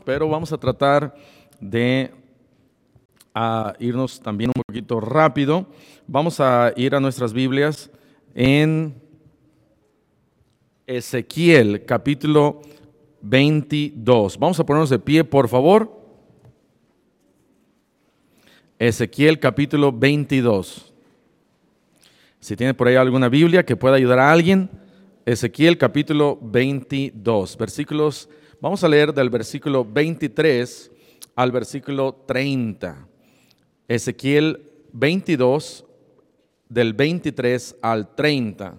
pero vamos a tratar de irnos también un poquito rápido. Vamos a ir a nuestras Biblias en Ezequiel, capítulo 22. Vamos a ponernos de pie, por favor. Ezequiel, capítulo 22. Si tiene por ahí alguna Biblia que pueda ayudar a alguien, Ezequiel, capítulo 22, versículos. Vamos a leer del versículo 23 al versículo 30. Ezequiel 22, del 23 al 30.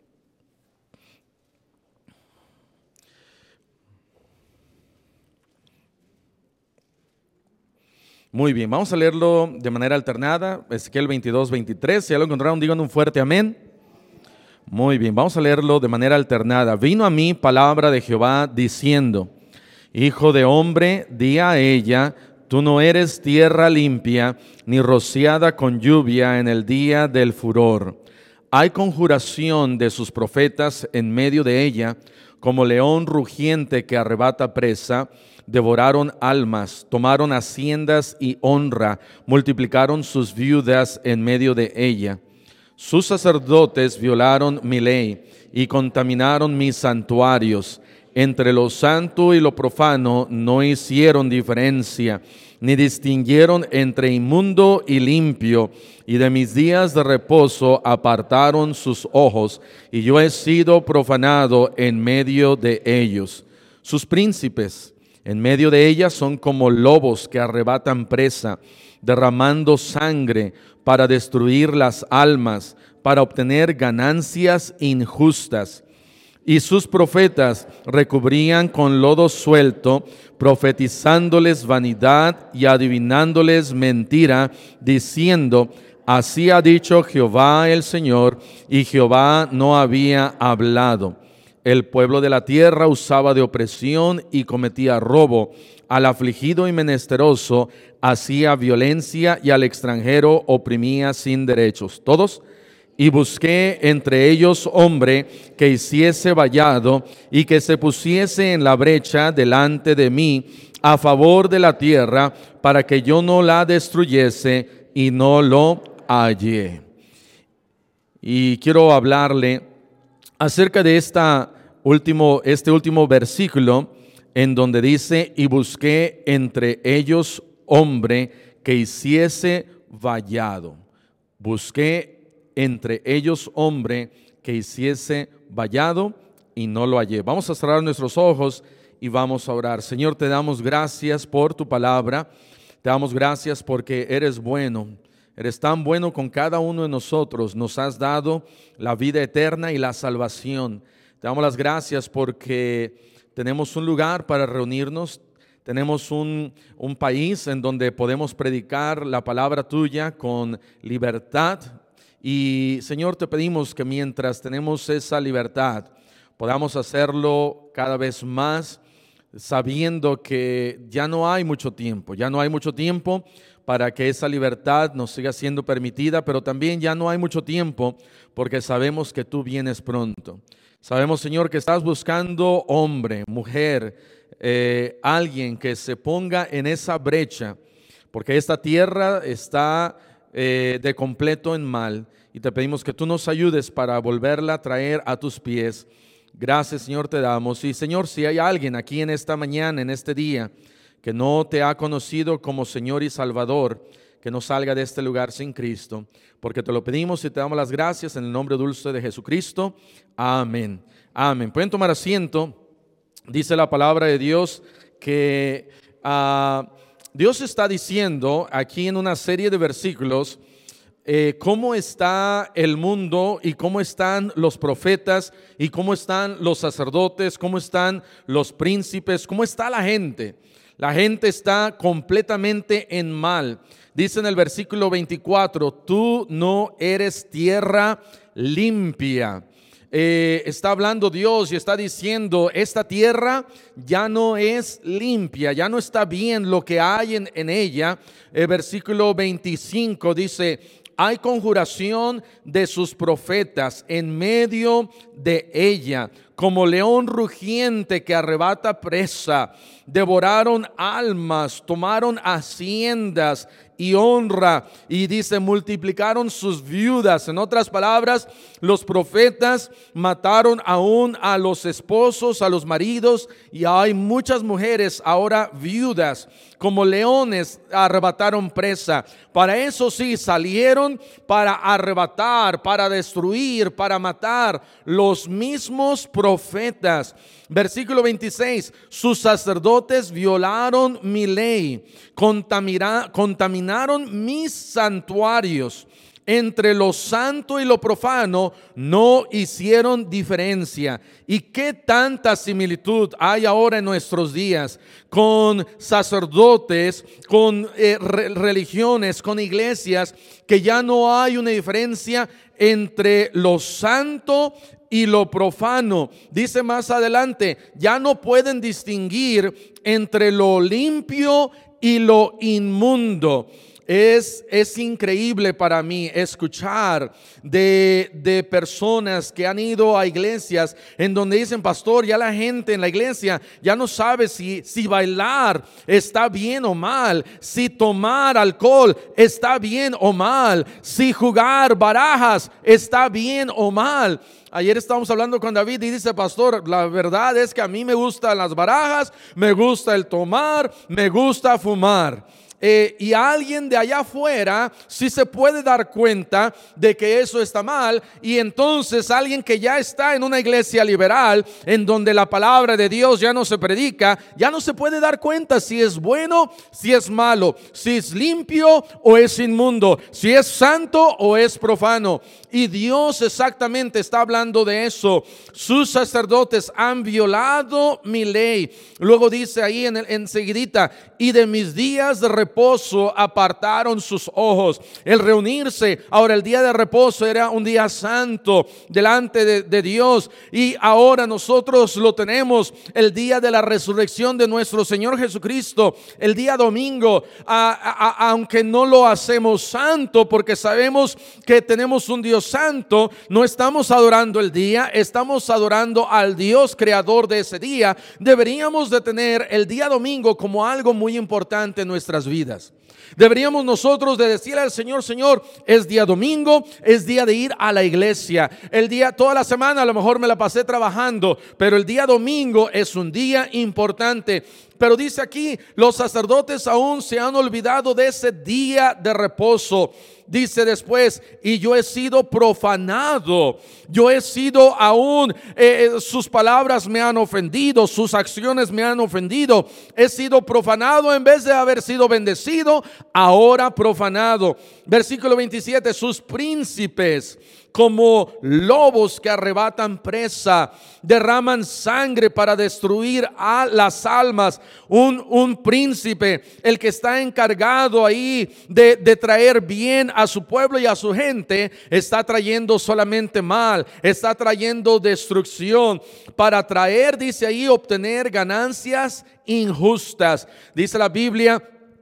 Muy bien, vamos a leerlo de manera alternada. Ezequiel 22, 23. Si ya lo encontraron, digan un fuerte amén. Muy bien, vamos a leerlo de manera alternada. Vino a mí palabra de Jehová diciendo: Hijo de hombre, di a ella, tú no eres tierra limpia, ni rociada con lluvia en el día del furor. Hay conjuración de sus profetas en medio de ella, como león rugiente que arrebata presa. Devoraron almas, tomaron haciendas y honra, multiplicaron sus viudas en medio de ella. Sus sacerdotes violaron mi ley y contaminaron mis santuarios. Entre lo santo y lo profano no hicieron diferencia, ni distinguieron entre inmundo y limpio, y de mis días de reposo apartaron sus ojos, y yo he sido profanado en medio de ellos. Sus príncipes en medio de ella son como lobos que arrebatan presa, derramando sangre para destruir las almas, para obtener ganancias injustas. Y sus profetas recubrían con lodo suelto, profetizándoles vanidad y adivinándoles mentira, diciendo: así ha dicho Jehová el Señor, y Jehová no había hablado. El pueblo de la tierra usaba de opresión y cometía robo. Al afligido y menesteroso hacía violencia, y al extranjero oprimía sin derechos. ¿Todos? Y busqué entre ellos hombre que hiciese vallado y que se pusiese en la brecha delante de mí a favor de la tierra, para que yo no la destruyese, y no lo hallé. Y quiero hablarle acerca de este último versículo, en donde dice: y busqué entre ellos hombre que hiciese vallado. Busqué entre ellos hombre que hiciese vallado, y no lo hallé. Vamos a cerrar nuestros ojos y vamos a orar. Señor, te damos gracias por tu palabra. Te damos gracias porque eres bueno. Eres tan bueno con cada uno de nosotros. Nos has dado la vida eterna y la salvación. Te damos las gracias porque tenemos un lugar para reunirnos. Tenemos un país en donde podemos predicar la palabra tuya con libertad. Y Señor, te pedimos que mientras tenemos esa libertad, podamos hacerlo cada vez más, sabiendo que ya no hay mucho tiempo. Ya no hay mucho tiempo para que esa libertad nos siga siendo permitida, pero también ya no hay mucho tiempo porque sabemos que tú vienes pronto. Sabemos, Señor, que estás buscando hombre, mujer, alguien que se ponga en esa brecha, porque esta tierra está de completo en mal, y te pedimos que tú nos ayudes para volverla a traer a tus pies. Gracias, Señor, te damos. Y Señor, si hay alguien aquí en esta mañana, en este día, que no te ha conocido como Señor y Salvador, que no salga de este lugar sin Cristo, porque te lo pedimos y te damos las gracias en el nombre dulce de Jesucristo. Amén. Amén. Pueden tomar asiento. Dice la palabra de Dios que Dios está diciendo aquí en una serie de versículos cómo está el mundo y cómo están los profetas y cómo están los sacerdotes, cómo están los príncipes, cómo está la gente. La gente está completamente en mal. Dice en el versículo 24: tú no eres tierra limpia. Está hablando Dios y está diciendo: esta tierra ya no es limpia, ya no está bien lo que hay en ella. El versículo 25 dice: hay conjuración de sus profetas en medio de ella, como león rugiente que arrebata presa. Devoraron almas, tomaron haciendas y honra, y dice, multiplicaron sus viudas. En otras palabras, los profetas mataron aún a los esposos, a los maridos, y hay muchas mujeres ahora viudas. Como leones arrebataron presa. Para eso sí, salieron para arrebatar, para destruir, para matar los mismos profetas. Versículo 26, sus sacerdotes violaron mi ley, contaminaron mis santuarios. Entre lo santo y lo profano no hicieron diferencia. ¿Y qué tanta similitud hay ahora en nuestros días con sacerdotes, con religiones, con iglesias, que ya no hay una diferencia entre lo santo y lo profano? Dice más adelante, ya no pueden distinguir entre lo limpio y lo inmundo. Es increíble para mí escuchar de personas que han ido a iglesias en donde dicen, pastor, ya la gente en la iglesia ya no sabe si bailar está bien o mal, si tomar alcohol está bien o mal, si jugar barajas está bien o mal. Ayer estábamos hablando con David y dice, pastor, la verdad es que a mí me gustan las barajas, me gusta el tomar, me gusta fumar. Y alguien de allá afuera sí se puede dar cuenta de que eso está mal, y entonces alguien que ya está en una iglesia liberal en donde la palabra de Dios ya no se predica, ya no se puede dar cuenta si es bueno, si es malo, si es limpio o es inmundo, si es santo o es profano. Y Dios exactamente está hablando de eso. Sus sacerdotes han violado mi ley. Luego dice ahí enseguidita, y de mis días de reposo apartaron sus ojos. El reunirse, ahora el día de reposo era un día santo delante de Dios, y ahora nosotros lo tenemos el día de la resurrección de nuestro Señor Jesucristo, el día domingo, aunque no lo hacemos santo porque sabemos que tenemos un Dios santo, no estamos adorando el día, estamos adorando al Dios creador de ese día. Deberíamos de tener el día domingo como algo muy importante en nuestras vidas. Deberíamos nosotros de decirle al Señor, Señor, es día domingo, es día de ir a la iglesia. El día, toda la semana a lo mejor me la pasé trabajando, pero el día domingo es un día importante. Pero dice aquí, los sacerdotes aún se han olvidado de ese día de reposo. Dice después, y yo he sido profanado, yo he sido aún, sus palabras me han ofendido, sus acciones me han ofendido. He sido profanado en vez de haber sido bendecido, ahora profanado. Versículo 27, sus príncipes como lobos que arrebatan presa, derraman sangre para destruir a las almas. Un príncipe, el que está encargado ahí de traer bien a su pueblo y a su gente, está trayendo solamente mal, está trayendo destrucción para traer, dice ahí, obtener ganancias injustas. Dice la Biblia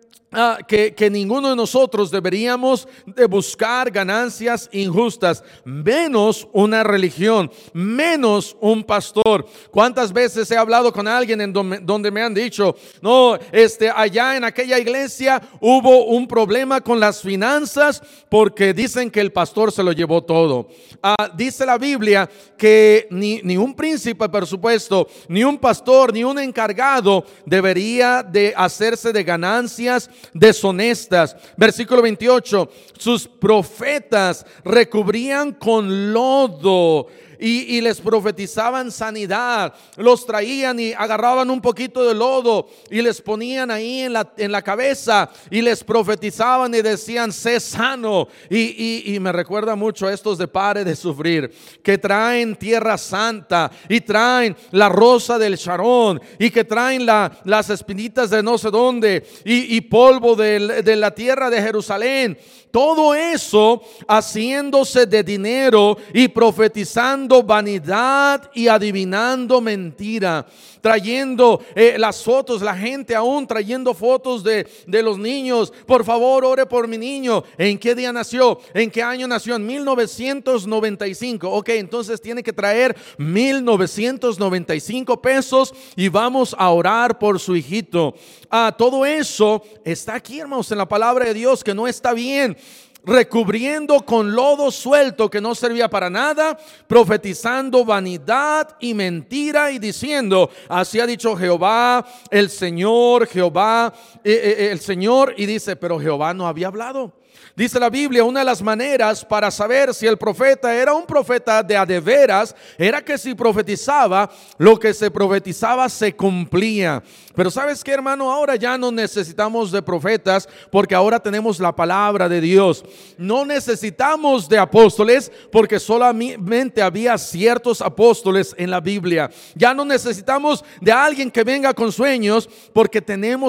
que ninguno de nosotros deberíamos de buscar ganancias injustas, menos una religión, menos un pastor. ¿Cuántas veces he hablado con alguien en donde me han dicho, no, allá en aquella iglesia hubo un problema con las finanzas porque dicen que el pastor se lo llevó todo? Dice la Biblia que ni un príncipe, por supuesto, ni un pastor, ni un encargado debería de hacerse de ganancias deshonestas. Versículo 28, sus profetas recubrían con lodo y les profetizaban sanidad. Los traían y agarraban un poquito de lodo y les ponían ahí en la cabeza y les profetizaban y decían, sé sano. Y me recuerda mucho a estos de Pare de Sufrir, que traen tierra santa y traen la rosa del Sharon y que traen las espinitas de no sé dónde y polvo de la tierra de Jerusalén. Todo eso haciéndose de dinero y profetizando profetizando vanidad y adivinando mentira, trayendo las fotos, la gente aún trayendo fotos de los niños. Por favor, ore por mi niño. ¿En qué día nació? ¿En qué año nació? En 1995. Ok, entonces tiene que traer 1995 pesos y vamos a orar por su hijito. Todo eso está aquí, hermanos, en la palabra de Dios, que no está bien. Recubriendo con lodo suelto que no servía para nada, profetizando vanidad y mentira y diciendo: así ha dicho Jehová, el Señor, el Señor. Y dice: pero Jehová no había hablado. Dice la Biblia, una de las maneras para saber si el profeta era un profeta de a de veras, era que si profetizaba, lo que se profetizaba se cumplía. Pero ¿sabes qué, hermano? Ahora ya no necesitamos de profetas, porque ahora tenemos la palabra de Dios. No necesitamos de apóstoles, porque solamente había ciertos apóstoles en la Biblia. Ya no necesitamos de alguien que venga con sueños, porque tenemos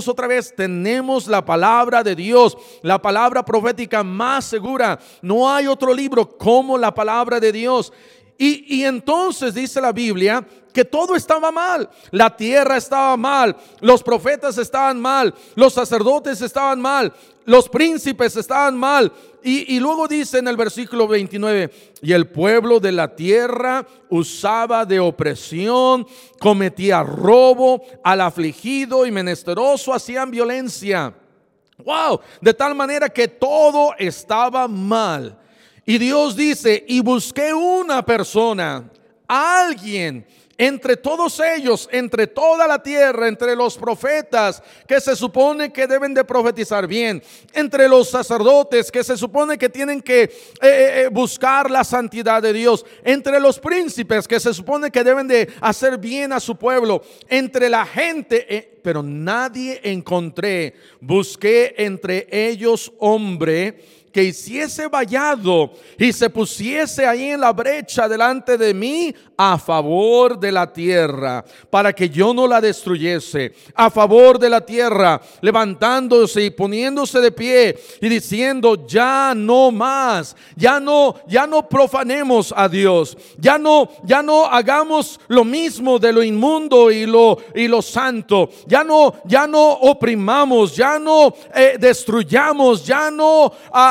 la palabra de Dios, la palabra profética más segura. No hay otro libro como la palabra de Dios. Y entonces dice la Biblia que todo estaba mal. La tierra estaba mal, los profetas estaban mal, los sacerdotes estaban mal, los príncipes estaban mal. Y luego dice en el versículo 29: y el pueblo de la tierra usaba de opresión, cometía robo, al afligido y menesteroso hacían violencia. Wow, de tal manera que todo estaba mal. Y Dios dice: y busqué una persona, alguien entre todos ellos, entre toda la tierra, entre los profetas que se supone que deben de profetizar bien, entre los sacerdotes que se supone que tienen que buscar la santidad de Dios, entre los príncipes que se supone que deben de hacer bien a su pueblo, entre la gente, pero nadie encontré. Busqué entre ellos hombre que hiciese vallado y se pusiese ahí en la brecha delante de mí a favor de la tierra, para que yo no la destruyese, a favor de la tierra, levantándose y poniéndose de pie y diciendo: ya no más, ya no profanemos a Dios, ya no hagamos lo mismo de lo inmundo y lo santo, ya no oprimamos, ya no destruyamos, ya no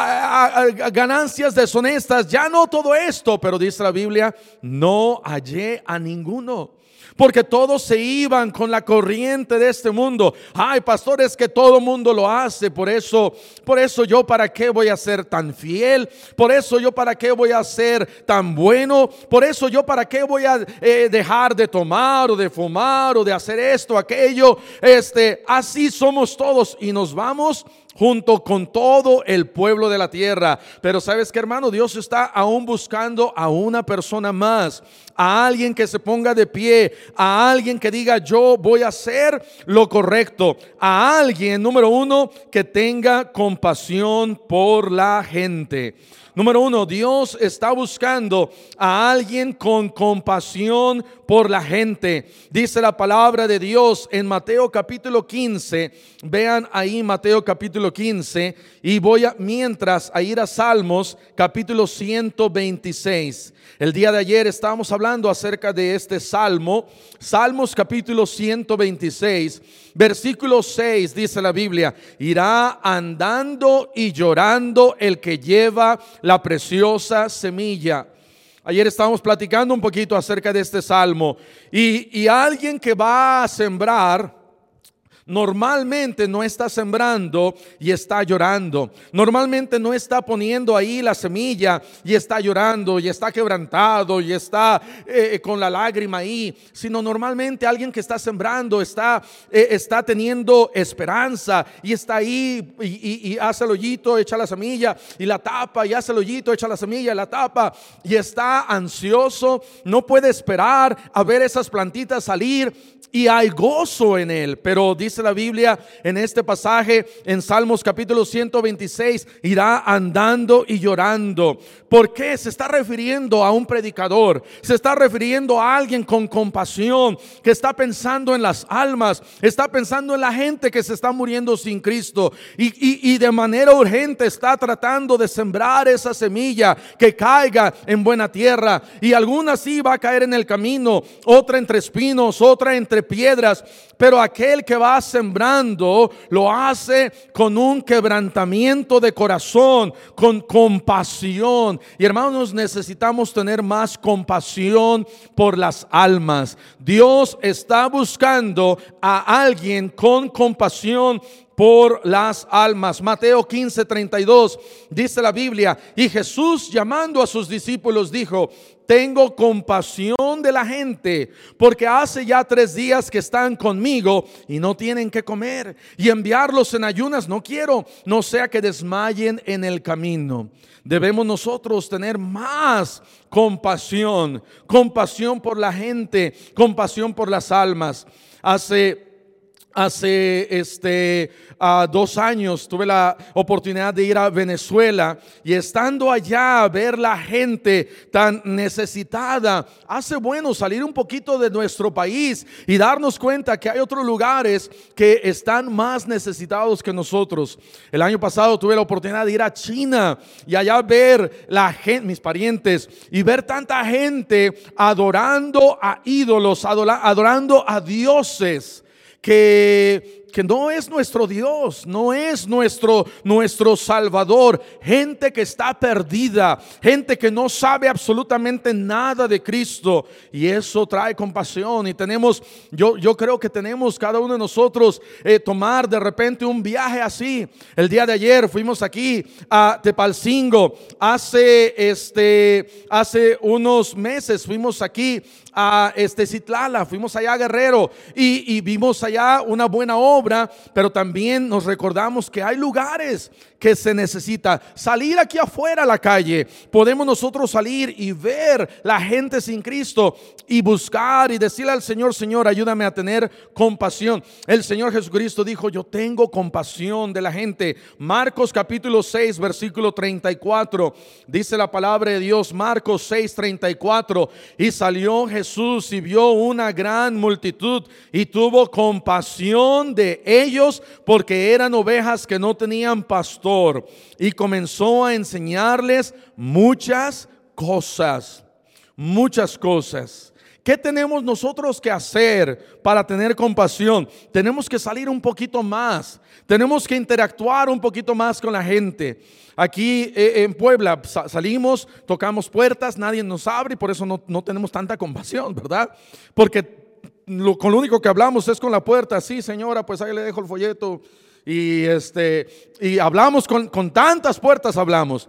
ganancias deshonestas, ya no todo esto. Pero dice la Biblia: no hallé a ninguno, porque todos se iban con la corriente de este mundo. Ay, pastor, es que todo mundo lo hace, por eso yo para qué voy a ser tan fiel, por eso yo para qué voy a ser tan bueno, por eso yo para qué voy a dejar de tomar o de fumar o de hacer esto, aquello. Así somos todos y nos vamos junto con todo el pueblo de la tierra. Pero ¿sabes qué, hermano? Dios está aún buscando a una persona más, a alguien que se ponga de pie, a alguien que diga: yo voy a hacer lo correcto, a alguien, número uno, que tenga compasión por la gente. Número uno, Dios está buscando a alguien con compasión por la gente. Dice la palabra de Dios en Mateo capítulo 15. Vean ahí Mateo capítulo 15. Y voy mientras a ir a Salmos capítulo 126. El día de ayer estábamos hablando acerca de este salmo. Salmos capítulo 126, versículo 6, dice la Biblia: irá andando y llorando el que lleva la preciosa semilla. Ayer estábamos platicando un poquito acerca de este salmo. Y alguien que va a sembrar normalmente no está sembrando y está llorando. Normalmente no está poniendo ahí la semilla y está llorando y está quebrantado y está con la lágrima ahí, sino normalmente alguien que está sembrando está teniendo esperanza y está ahí y hace el hoyito, echa la semilla y la tapa, y hace el hoyito, echa la semilla y la tapa, y está ansioso, no puede esperar a ver esas plantitas salir. y hay gozo en él. Pero dice la Biblia en este pasaje, en Salmos capítulo 126, irá andando y llorando. ¿Por qué? Se está refiriendo a un predicador, se está refiriendo a alguien con compasión, que está pensando en las almas, está pensando en la gente que se está muriendo sin Cristo, y de manera urgente está tratando de sembrar esa semilla que caiga en buena tierra. Y alguna sí va a caer en el camino, otra entre espinos, otra entre piedras, pero aquel que va sembrando lo hace con un quebrantamiento de corazón, con compasión. Y hermanos, necesitamos tener más compasión por las almas. Dios está buscando a alguien con compasión por las almas. Mateo 15:32 dice la Biblia: y Jesús, llamando a sus discípulos, dijo: tengo compasión de la gente, porque hace ya 3 días que están conmigo y no tienen que comer, y enviarlos en ayunas no quiero, no sea que desmayen en el camino. Debemos nosotros tener más compasión por la gente, compasión por las almas. Hace 2 años tuve la oportunidad de ir a Venezuela, y estando allá a ver la gente tan necesitada, hace bueno salir un poquito de nuestro país y darnos cuenta que hay otros lugares que están más necesitados que nosotros. El año pasado tuve la oportunidad de ir a China y allá ver la gente, mis parientes, y ver tanta gente adorando a ídolos, adorando a dioses que no es nuestro Dios, no es nuestro Salvador. Gente que está perdida, gente que no sabe absolutamente nada de Cristo, y eso trae compasión. Y yo creo que tenemos cada uno de nosotros tomar de repente un viaje así. El día de ayer fuimos aquí a Tepalcingo. Hace unos meses fuimos aquí a Citlala, fuimos allá a Guerrero y vimos allá una buena obra, pero también nos recordamos que hay lugares que se necesita salir aquí afuera a la calle. Podemos nosotros salir y ver la gente sin Cristo y buscar y decirle al Señor: Señor, ayúdame a tener compasión. El Señor Jesucristo dijo: yo tengo compasión de la gente. Marcos capítulo 6 versículo 34 dice la palabra de Dios. Marcos 6:34: y salió Jesús y vio una gran multitud y tuvo compasión de ellos, porque eran ovejas que no tenían pastor, y comenzó a enseñarles muchas cosas. ¿Qué tenemos nosotros que hacer para tener compasión? Tenemos que salir un poquito más, tenemos que interactuar un poquito más con la gente. Aquí en Puebla salimos, tocamos puertas, nadie nos abre, y por eso no tenemos tanta compasión, ¿verdad? Porque con lo único que hablamos es con la puerta. Sí, señora, pues ahí le dejo el folleto. Y hablamos con tantas puertas hablamos.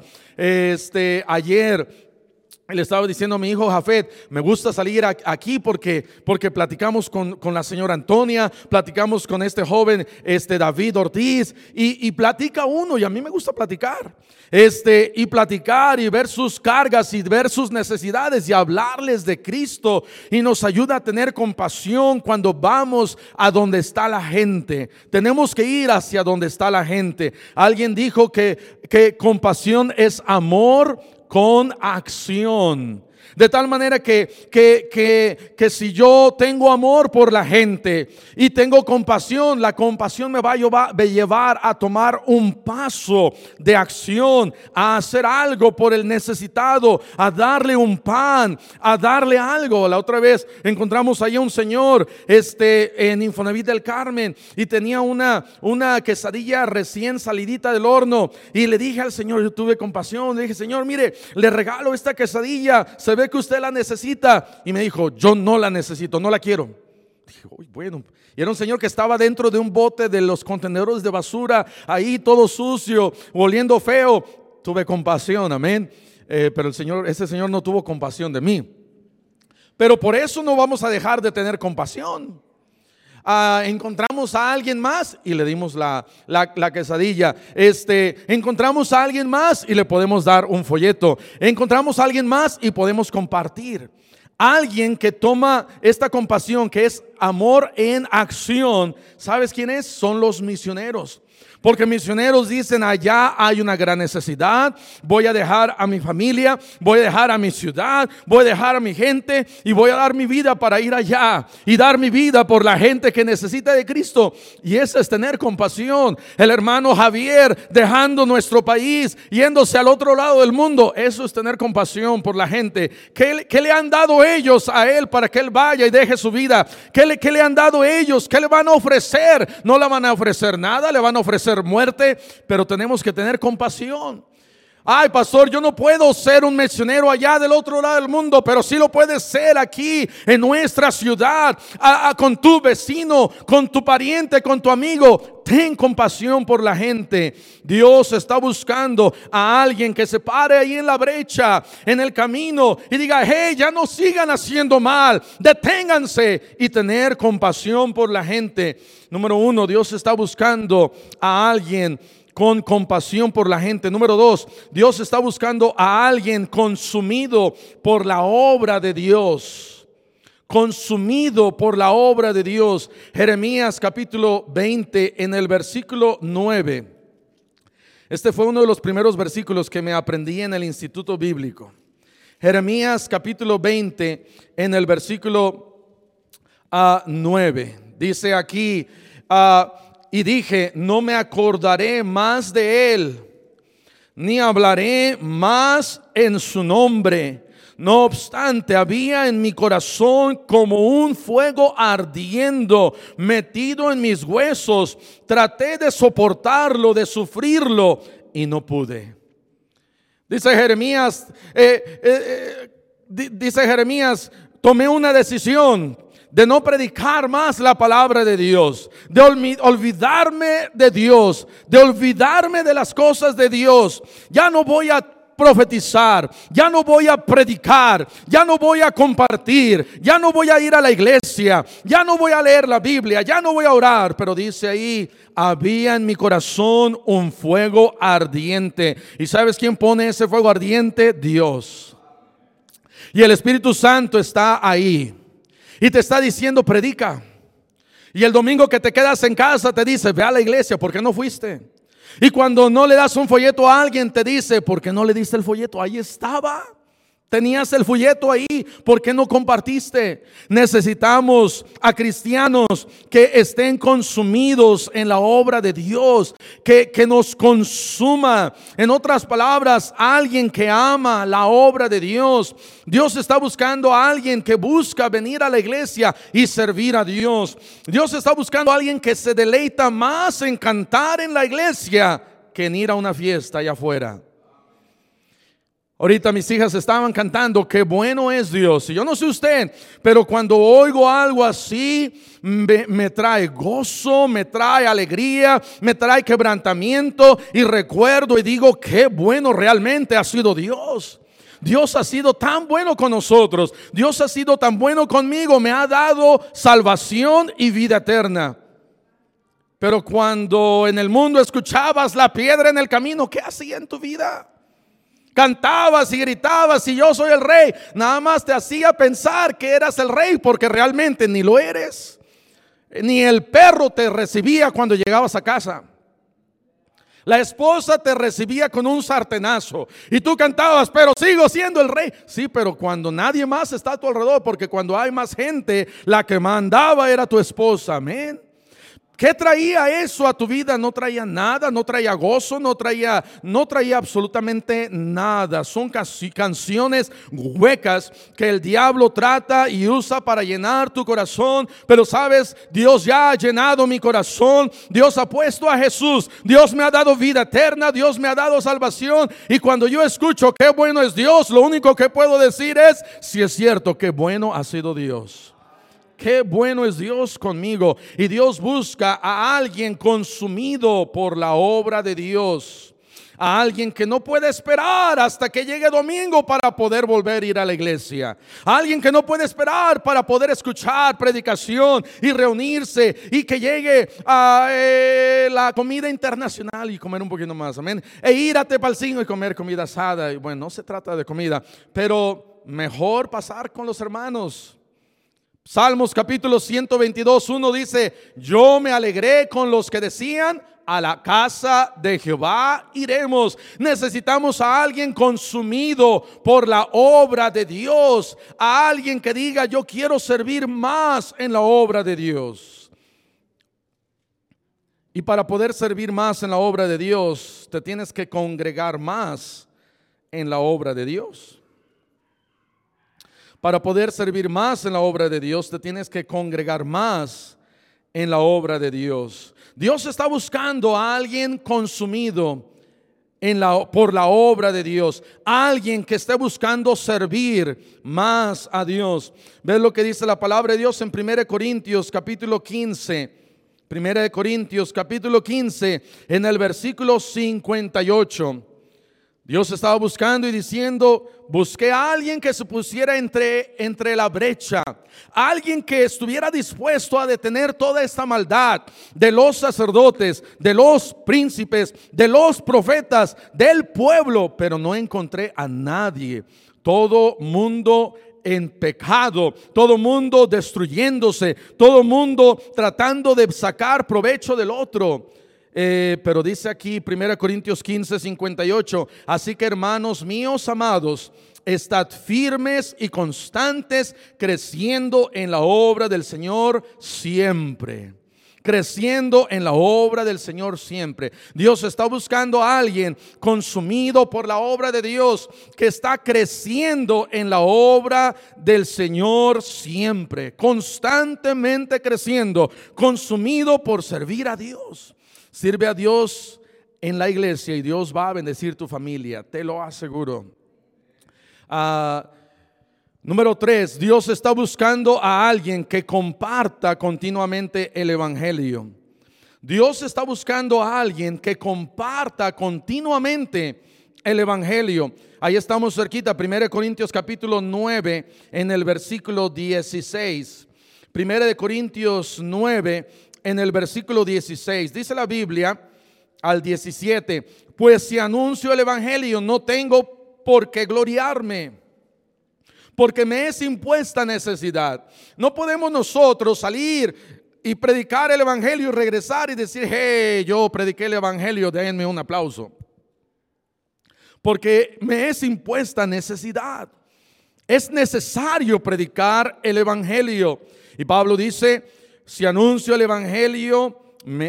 Ayer le estaba diciendo a mi hijo Jafet: me gusta salir aquí porque platicamos con la señora Antonia, platicamos con este joven David Ortiz, y platica uno, y a mí me gusta platicar, y platicar y ver sus cargas y ver sus necesidades y hablarles de Cristo, y nos ayuda a tener compasión cuando vamos a donde está la gente. Tenemos que ir hacia donde está la gente. Alguien dijo que compasión es amor con acción. De tal manera que si yo tengo amor por la gente y tengo compasión, la compasión me va a llevar a tomar un paso de acción, a hacer algo por el necesitado, a darle un pan, a darle algo. La otra vez encontramos ahí a un señor en Infonavit del Carmen, y tenía una quesadilla recién salidita del horno, y le dije al Señor, yo tuve compasión, le dije: Señor, mire, le regalo esta quesadilla, se ve que usted la necesita. Y me dijo: yo no la necesito, no la quiero. Dije: uy, bueno. Y era un señor que estaba dentro de un bote de los contenedores de basura, ahí todo sucio, oliendo feo. Tuve compasión, amén. Pero ese señor no tuvo compasión de mí. Pero por eso no vamos a dejar de tener compasión. Encontramos a alguien más y le dimos la quesadilla. Encontramos a alguien más y le podemos dar un folleto. Encontramos a alguien más y podemos compartir. Alguien que toma esta compasión, que es amor en acción. ¿Sabes quién es? Son los misioneros. Porque misioneros dicen, allá hay una gran necesidad, voy a dejar a mi familia, voy a dejar a mi ciudad, voy a dejar a mi gente y voy a dar mi vida para ir allá y dar mi vida por la gente que necesita de Cristo. Y eso es tener compasión. El hermano Javier dejando nuestro país, yéndose al otro lado del mundo, eso es tener compasión por la gente. ¿Qué le han dado ellos a él para que él vaya y deje su vida? ¿Qué le han dado ellos? ¿Qué le van a ofrecer? No le van a ofrecer nada, le van a ofrecer muerte, pero tenemos que tener compasión. Ay, pastor, yo no puedo ser un misionero allá del otro lado del mundo, pero sí lo puedes ser aquí en nuestra ciudad, con tu vecino, con tu pariente, con tu amigo. Ten compasión por la gente. Dios está buscando a alguien que se pare ahí en la brecha, en el camino, y diga, hey, ya no sigan haciendo mal, deténganse, y tener compasión por la gente. Número uno, Dios está buscando a alguien con compasión por la gente. Número dos, Dios está buscando a alguien consumido por la obra de Dios. Consumido por la obra de Dios. Jeremías capítulo 20 en el versículo 9. Este fue uno de los primeros versículos que me aprendí en el instituto bíblico. Jeremías capítulo 20 en el versículo 9. Dice aquí, y dije, no me acordaré más de él, ni hablaré más en su nombre. No obstante, había en mi corazón como un fuego ardiendo, metido en mis huesos. Traté de soportarlo, de sufrirlo, y no pude. Dice Jeremías, tomé una decisión de no predicar más la palabra de Dios, de olvidarme de Dios, de olvidarme de las cosas de Dios. Ya no voy a profetizar, ya no voy a predicar, ya no voy a compartir, ya no voy a ir a la iglesia, ya no voy a leer la Biblia, ya no voy a orar. Pero dice ahí, había en mi corazón un fuego ardiente. ¿Y sabes quién pone ese fuego ardiente? Dios. Y el Espíritu Santo está ahí y te está diciendo, predica. Y el domingo que te quedas en casa te dice, ve a la iglesia, ¿por qué no fuiste? Y cuando no le das un folleto a alguien te dice, ¿por qué no le diste el folleto? Ahí estaba, tenías el folleto ahí, ¿por qué no compartiste? Necesitamos a cristianos que estén consumidos en la obra de Dios, que nos consuma. En otras palabras, alguien que ama la obra de Dios. Dios está buscando a alguien que busca venir a la iglesia y servir a Dios. Dios está buscando a alguien que se deleita más en cantar en la iglesia que en ir a una fiesta allá afuera. Ahorita mis hijas estaban cantando, qué bueno es Dios. Y yo no sé usted, pero cuando oigo algo así, me trae gozo, me trae alegría, me trae quebrantamiento. Y recuerdo y digo, qué bueno realmente ha sido Dios. Dios ha sido tan bueno con nosotros. Dios ha sido tan bueno conmigo. Me ha dado salvación y vida eterna. Pero cuando en el mundo escuchabas la piedra en el camino, ¿qué hacía en tu vida? Cantabas y gritabas y yo soy el rey. Nada más te hacía pensar que eras el rey, porque realmente ni lo eres. Ni el perro te recibía cuando llegabas a casa. La esposa te recibía con un sartenazo y tú cantabas, pero sigo siendo el rey. Sí, pero cuando nadie más está a tu alrededor, porque cuando hay más gente, la que mandaba era tu esposa. Amén. ¿Qué traía eso a tu vida? No traía nada, no traía gozo, no traía absolutamente nada. Son canciones huecas que el diablo trata y usa para llenar tu corazón. Pero sabes, Dios ya ha llenado mi corazón. Dios ha puesto a Jesús. Dios me ha dado vida eterna. Dios me ha dado salvación. Y cuando yo escucho qué bueno es Dios, lo único que puedo decir es, si es cierto, qué bueno ha sido Dios. Qué bueno es Dios conmigo. Y Dios busca a alguien consumido por la obra de Dios. A alguien que no puede esperar hasta que llegue domingo para poder volver a ir a la iglesia. A alguien que no puede esperar para poder escuchar predicación y reunirse y que llegue a la comida internacional y comer un poquito más. Amén. E ir a Tepalcingo y comer comida asada. Y bueno, no se trata de comida, pero mejor pasar con los hermanos. Salmos capítulo 122:1 dice: yo me alegré con los que decían, a la casa de Jehová iremos. Necesitamos a alguien consumido por la obra de Dios, a alguien que diga: yo quiero servir más en la obra de Dios. Y para poder servir más en la obra de Dios, te tienes que congregar más en la obra de Dios. Para poder servir más en la obra de Dios, te tienes que congregar más en la obra de Dios. Dios está buscando a alguien consumido por la obra de Dios, alguien que esté buscando servir más a Dios. ¿Ves lo que dice la palabra de Dios en 1 Corintios capítulo 15? 1 Corintios capítulo 15, en el versículo 58. Dios estaba buscando y diciendo: busqué a alguien que se pusiera entre la brecha, alguien que estuviera dispuesto a detener toda esta maldad de los sacerdotes, de los príncipes, de los profetas, del pueblo, pero no encontré a nadie. Todo mundo en pecado, todo mundo destruyéndose, todo mundo tratando de sacar provecho del otro. Pero dice aquí 1 Corintios 15, 58: así que, hermanos míos amados, estad firmes y constantes, creciendo en la obra del Señor siempre. Creciendo en la obra del Señor siempre. Dios está buscando a alguien consumido por la obra de Dios, que está creciendo en la obra del Señor siempre, constantemente creciendo, consumido por servir a Dios. Sirve a Dios en la iglesia y Dios va a bendecir tu familia, te lo aseguro. Número 3, Dios está buscando a alguien que comparta continuamente el evangelio. Dios está buscando a alguien que comparta continuamente el evangelio. Ahí estamos cerquita, 1 Corintios capítulo 9, en el versículo 16. 1 Corintios 9, en el versículo 16, dice la Biblia al 17: pues si anuncio el evangelio, no tengo por qué gloriarme, porque me es impuesta necesidad. No podemos nosotros salir y predicar el evangelio y regresar y decir: hey, yo prediqué el evangelio, denme un aplauso. Porque me es impuesta necesidad. Es necesario predicar el evangelio. Y Pablo dice: si anuncio el evangelio,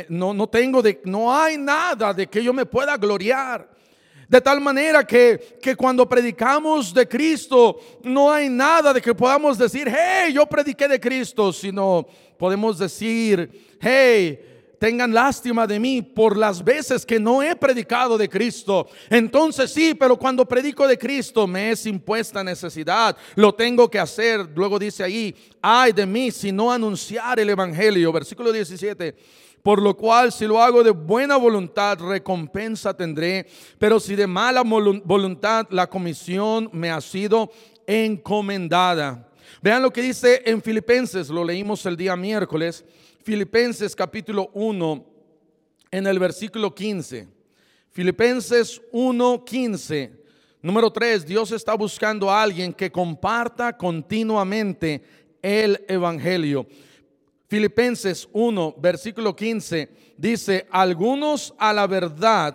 no hay nada de que yo me pueda gloriar. De tal manera que cuando predicamos de Cristo, no hay nada de que podamos decir: hey, yo prediqué de Cristo, sino podemos decir: hey, tengan lástima de mí por las veces que no he predicado de Cristo. Entonces sí, pero cuando predico de Cristo me es impuesta necesidad, lo tengo que hacer. Luego dice ahí: ay de mí si no anunciar el evangelio. Versículo 17: por lo cual, si lo hago de buena voluntad, recompensa tendré, pero si de mala voluntad, la comisión me ha sido encomendada. Vean lo que dice en Filipenses, lo leímos el día miércoles. Filipenses capítulo 1, en el versículo 15. Filipenses 1, 15. Número 3, Dios está buscando a alguien que comparta continuamente el evangelio. Filipenses 1, versículo 15 dice: algunos a la verdad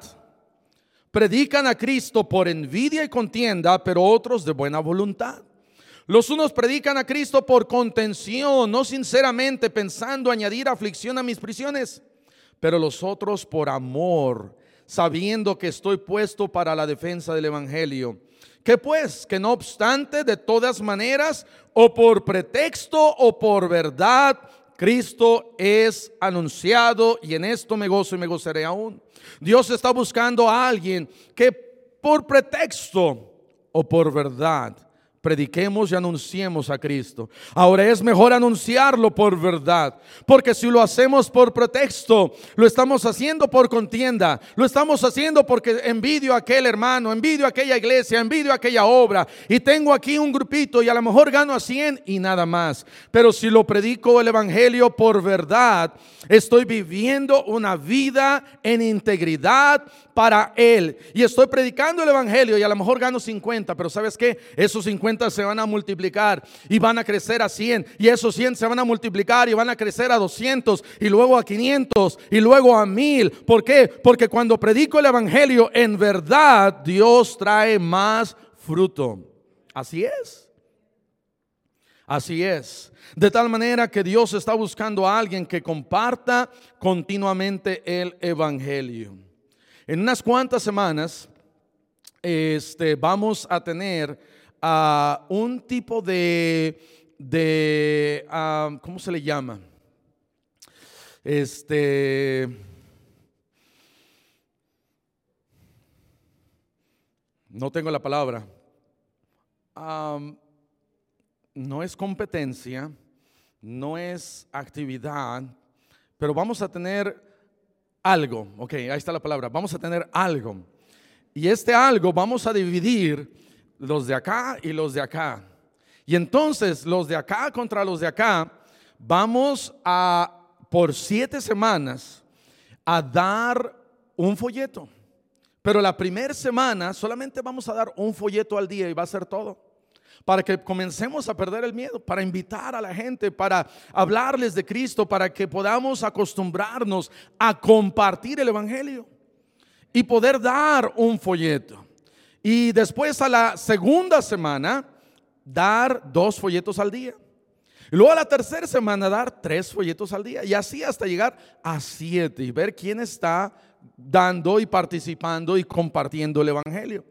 predican a Cristo por envidia y contienda, pero otros de buena voluntad. Los unos predican a Cristo por contención, no sinceramente, pensando añadir aflicción a mis prisiones, pero los otros por amor, sabiendo que estoy puesto para la defensa del evangelio. ¿Qué pues? Que no obstante, de todas maneras, o por pretexto o por verdad, Cristo es anunciado, y en esto me gozo y me gozaré aún. Dios está buscando a alguien que por pretexto o por verdad prediquemos y anunciemos a Cristo. Ahora es mejor anunciarlo por verdad, porque si lo hacemos por pretexto, lo estamos haciendo por contienda, lo estamos haciendo porque envidio a aquel hermano, envidio a aquella iglesia, envidio a aquella obra, y tengo aquí un grupito y a lo mejor gano a 100 y nada más. Pero si lo predico el evangelio por verdad, estoy viviendo una vida en integridad para Él, y estoy predicando el evangelio y a lo mejor gano 50, pero ¿sabes qué? Esos 50 50 se van a multiplicar y van a crecer a 100, y esos 100 se van a multiplicar y van a crecer a 200, y luego a 500, y luego a 1000. ¿Por qué? Porque cuando predico el evangelio, en verdad Dios trae más fruto. Así es. Así es. De tal manera que Dios está buscando a alguien que comparta continuamente el evangelio. En unas cuantas semanas vamos a tener un tipo de ¿cómo se le llama? No tengo la palabra. No es competencia, no es actividad, pero vamos a tener algo. Ok, ahí está la palabra. Vamos a tener algo. Y este algo vamos a dividir los de acá y los de acá. Y entonces los de acá contra los de acá vamos a, por 7 semanas, a dar un folleto. Pero la primera semana solamente vamos a dar un folleto al día y va a ser todo. Para que comencemos a perder el miedo, para invitar a la gente, para hablarles de Cristo, para que podamos acostumbrarnos a compartir el evangelio y poder dar un folleto. Y después a la segunda semana dar 2 folletos al día. Y luego a la tercera semana dar 3 folletos al día. Y así hasta llegar a 7 y ver quién está dando y participando y compartiendo el evangelio.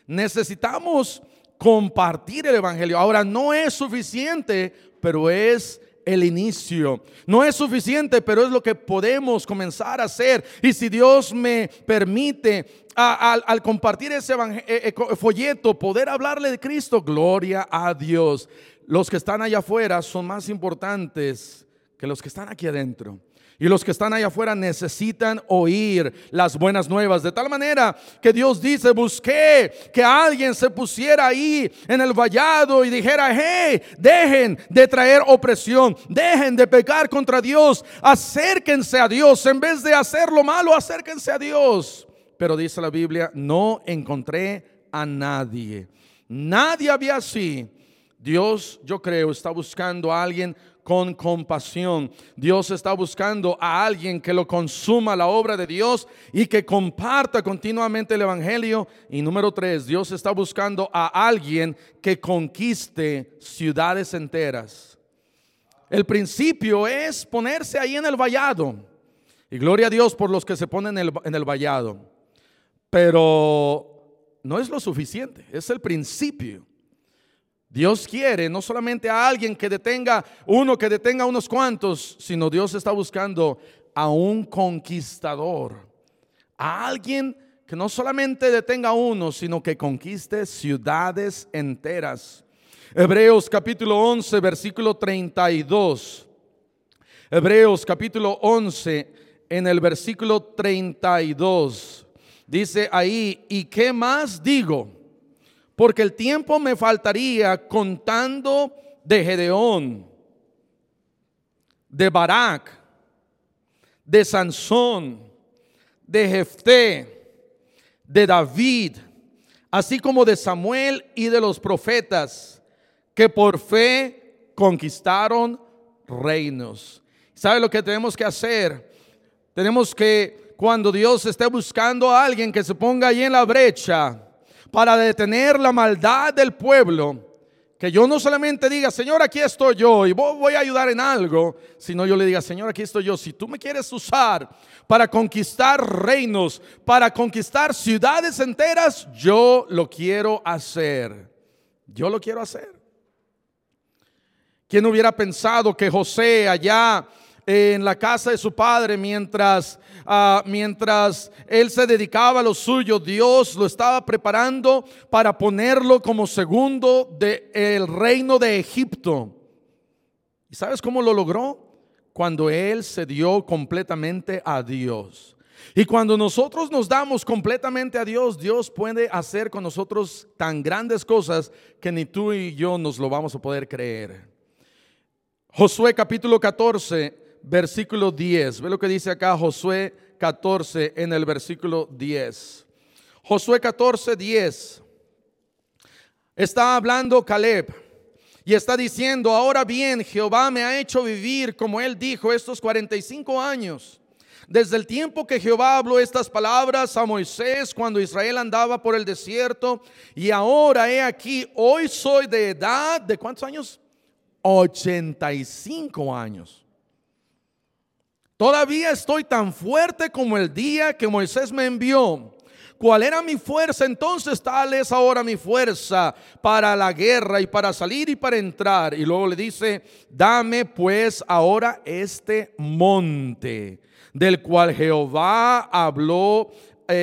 Necesitamos compartir el evangelio. Ahora, no es suficiente, pero es el inicio. No es suficiente, pero es lo que podemos comenzar a hacer. Y si Dios me permite al compartir ese folleto, poder hablarle de Cristo, gloria a Dios. Los que están allá afuera son más importantes que los que están aquí adentro. Y los que están allá afuera necesitan oír las buenas nuevas. De tal manera que Dios dice: busqué que alguien se pusiera ahí en el vallado y dijera: hey, dejen de traer opresión, dejen de pecar contra Dios, acérquense a Dios. En vez de hacer lo malo, acérquense a Dios. Pero dice la Biblia: no encontré a nadie. Nadie había así. Dios, yo creo, está buscando a alguien con compasión. Dios está buscando a alguien que lo consuma la obra de Dios y que comparta continuamente el evangelio. Y número 3, Dios está buscando a alguien que conquiste ciudades enteras. El principio es ponerse ahí en el vallado. Y gloria a Dios por los que se ponen en el vallado. Pero no es lo suficiente, es el principio. Dios quiere no solamente a alguien que detenga unos cuantos, sino Dios está buscando a un conquistador, a alguien que no solamente detenga uno, sino que conquiste ciudades enteras. Hebreos capítulo 11, versículo 32. Hebreos capítulo 11, en el versículo 32. Dice ahí: ¿y qué más digo? Porque el tiempo me faltaría contando de Gedeón, de Barak, de Sansón, de Jefté, de David, así como de Samuel y de los profetas, que por fe conquistaron reinos. ¿Sabe lo que tenemos que hacer? Tenemos que, cuando Dios esté buscando a alguien que se ponga ahí en la brecha para detener la maldad del pueblo, que yo no solamente diga: Señor, aquí estoy yo y voy a ayudar en algo, sino yo le diga: Señor, aquí estoy yo. Si tú me quieres usar para conquistar reinos, para conquistar ciudades enteras, yo lo quiero hacer. Yo lo quiero hacer. ¿Quién hubiera pensado que José, allá en la casa de su padre, mientras él se dedicaba a lo suyo, Dios lo estaba preparando para ponerlo como segundo del reino de Egipto? ¿Y sabes cómo lo logró? Cuando él se dio completamente a Dios. Y cuando nosotros nos damos completamente a Dios, Dios puede hacer con nosotros tan grandes cosas que ni tú y yo nos lo vamos a poder creer. Josué capítulo 14, versículo 10. Ve lo que dice acá Josué 14 en el versículo 10. Josué 14, 10. está hablando Caleb y está diciendo: ahora bien, Jehová me ha hecho vivir, como él dijo, estos 45 años. Desde el tiempo que Jehová habló estas palabras a Moisés cuando Israel andaba por el desierto, y ahora he aquí, hoy soy de edad, ¿de cuántos años? 85 años. Todavía estoy tan fuerte como el día que Moisés me envió. ¿Cuál era mi fuerza entonces? Tal es ahora mi fuerza para la guerra y para salir y para entrar. Y luego le dice: dame pues ahora este monte del cual habló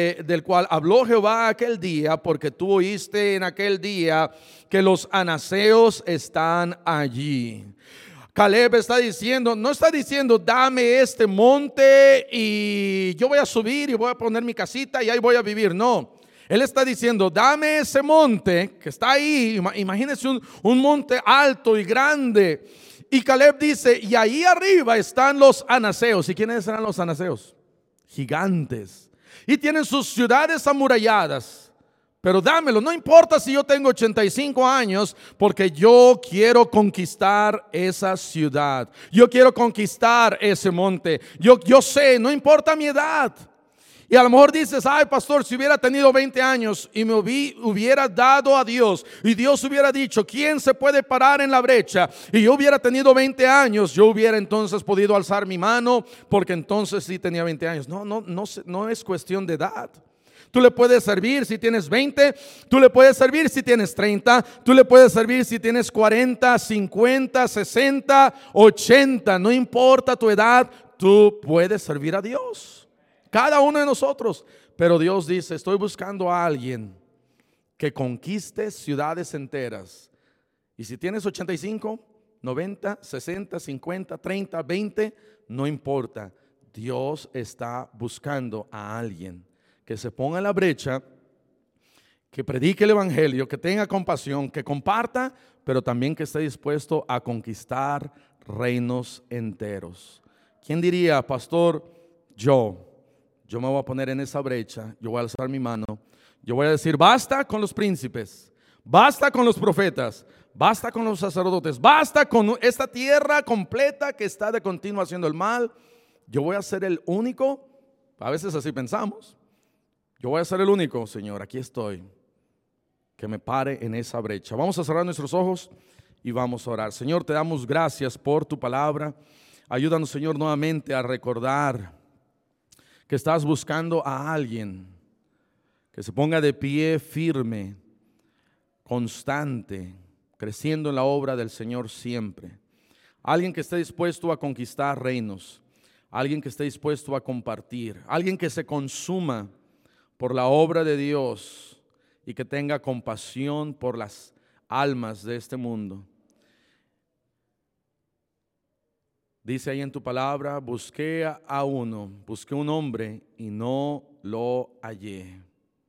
Jehová aquel día, porque tú oíste en aquel día que los anaseos están allí. Caleb está diciendo, no está diciendo: dame este monte y yo voy a subir y voy a poner mi casita y ahí voy a vivir. No, él está diciendo: dame ese monte que está ahí. Imagínense un monte alto y grande. Y Caleb dice: y ahí arriba están los anaseos. ¿Y quiénes serán los anaseos? Gigantes. Y tienen sus ciudades amuralladas. Pero dámelo, no importa si yo tengo 85 años, porque yo quiero conquistar esa ciudad. Yo quiero conquistar ese monte. Yo sé, no importa mi edad. Y a lo mejor dices: ay, pastor, si hubiera tenido 20 años y me hubiera dado a Dios, y Dios hubiera dicho: ¿quién se puede parar en la brecha? Y yo hubiera tenido 20 años, yo hubiera entonces podido alzar mi mano, porque entonces sí tenía 20 años. No es cuestión de edad. Tú le puedes servir si tienes 20, tú le puedes servir si tienes 30, tú le puedes servir si tienes 40, 50, 60, 80. No importa tu edad, tú puedes servir a Dios. Cada uno de nosotros. Pero Dios dice: estoy buscando a alguien que conquiste ciudades enteras. Y si tienes 85, 90, 60, 50, 30, 20, no importa. Dios está buscando a alguien que se ponga en la brecha, que predique el evangelio, que tenga compasión, que comparta, pero también que esté dispuesto a conquistar reinos enteros. ¿Quién diría: pastor, yo me voy a poner en esa brecha, yo voy a alzar mi mano, yo voy a decir: basta con los príncipes, basta con los profetas, basta con los sacerdotes, basta con esta tierra completa que está de continuo haciendo el mal? Yo voy a ser el único. A veces así pensamos. Yo voy a ser el único, Señor, aquí estoy, que me pare en esa brecha. Vamos a cerrar nuestros ojos y vamos a orar. Señor, te damos gracias por tu palabra. Ayúdanos, Señor, nuevamente a recordar que estás buscando a alguien que se ponga de pie firme, constante, creciendo en la obra del Señor siempre. Alguien que esté dispuesto a conquistar reinos, alguien que esté dispuesto a compartir, alguien que se consuma por la obra de Dios y que tenga compasión por las almas de este mundo. Dice ahí en tu palabra: busqué un hombre y no lo hallé.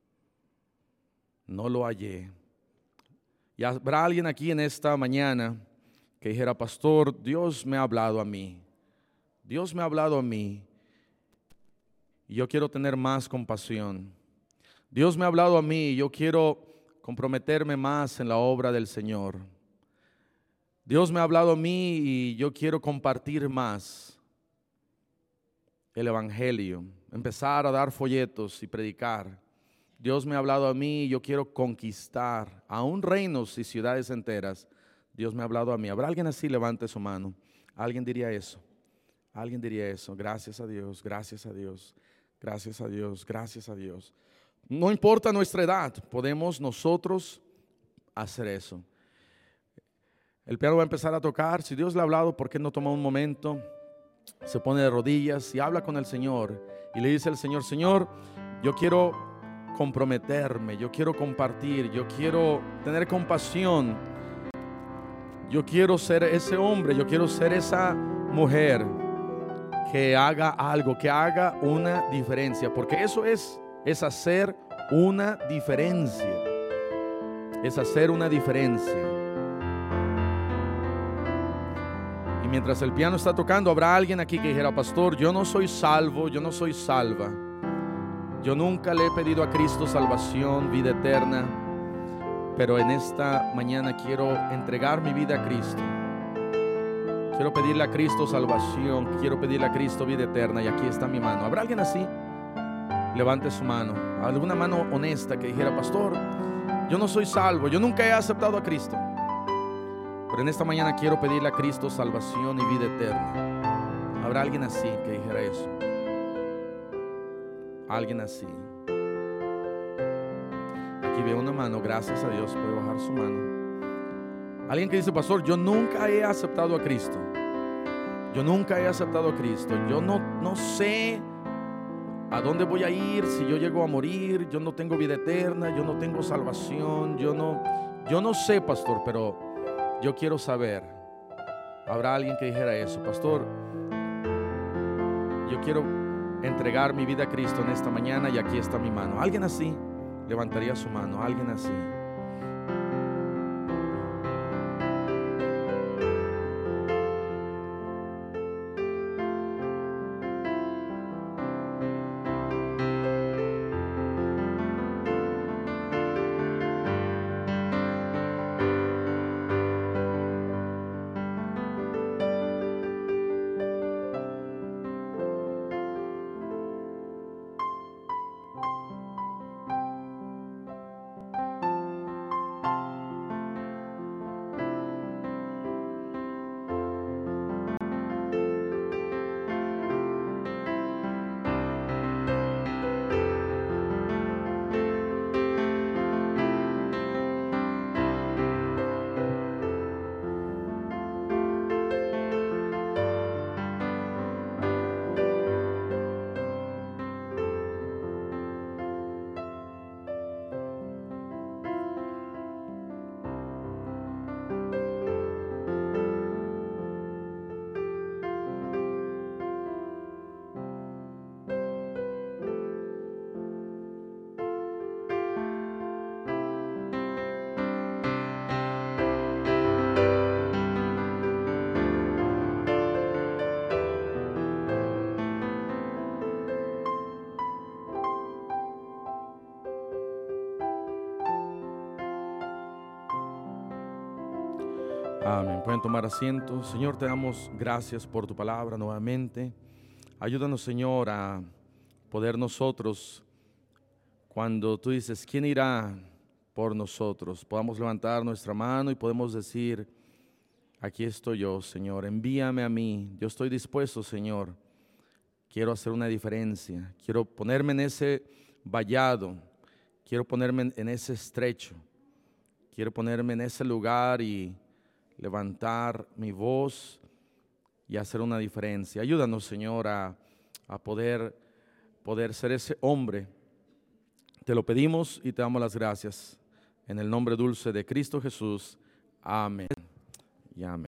No lo hallé. Y habrá alguien aquí en esta mañana que dijera: pastor, Dios me ha hablado a mí. Dios me ha hablado a mí. Y yo quiero tener más compasión. Dios me ha hablado a mí y yo quiero comprometerme más en la obra del Señor. Dios me ha hablado a mí y yo quiero compartir más el evangelio, empezar a dar folletos y predicar. Dios me ha hablado a mí y yo quiero conquistar aún reinos y ciudades enteras. Dios me ha hablado a mí. ¿Habrá alguien así? Levante su mano. ¿Alguien diría eso? Alguien diría eso. Gracias a Dios, gracias a Dios, gracias a Dios, gracias a Dios. No importa nuestra edad, podemos nosotros hacer eso. El piano va a empezar a tocar. Si Dios le ha hablado, ¿por qué no toma un momento? Se pone de rodillas y habla con el Señor. Y le dice al Señor: Señor, yo quiero comprometerme, yo quiero compartir, yo quiero tener compasión. Yo quiero ser ese hombre, yo quiero ser esa mujer que haga algo, que haga una diferencia. Porque eso es hacer una diferencia. Es hacer una diferencia. Y mientras el piano está tocando, habrá alguien aquí que dijera: pastor, yo no soy salvo, yo no soy salva. Yo nunca le he pedido a Cristo salvación, vida eterna. pero en esta mañana quiero entregar mi vida a Cristo. Quiero pedirle a Cristo salvación, quiero pedirle a Cristo vida eterna, y aquí está mi mano. ¿Habrá alguien así? Levante su mano. Alguna mano honesta que dijera: pastor, yo no soy salvo, yo nunca he aceptado a Cristo, pero en esta mañana quiero pedirle a Cristo salvación y vida eterna. ¿Habrá alguien así que dijera eso? Alguien así. Aquí veo una mano, gracias a Dios, puede bajar su mano. Alguien que dice: pastor, yo nunca he aceptado a Cristo. Yo nunca he aceptado a Cristo. Yo no sé a dónde voy a ir si yo llego a morir. Yo no tengo vida eterna, yo no tengo salvación. Yo no sé, pastor, pero yo quiero saber. ¿Habrá alguien que dijera eso? Pastor, yo quiero entregar mi vida a Cristo en esta mañana, y aquí está mi mano. ¿Alguien así? Levantaría su mano. ¿Alguien así? Amén. Pueden tomar asiento. Señor, te damos gracias por tu palabra nuevamente. Ayúdanos, Señor, a poder nosotros, cuando tú dices: ¿quién irá por nosotros?, podamos levantar nuestra mano y podemos decir: aquí estoy yo, Señor, envíame a mí. Yo estoy dispuesto, Señor. Quiero hacer una diferencia. Quiero ponerme en ese vallado. Quiero ponerme en ese estrecho. Quiero ponerme en ese lugar y levantar mi voz y hacer una diferencia. Ayúdanos, Señor, a poder ser ese hombre. Te lo pedimos y te damos las gracias. En el nombre dulce de Cristo Jesús. Amén y amén.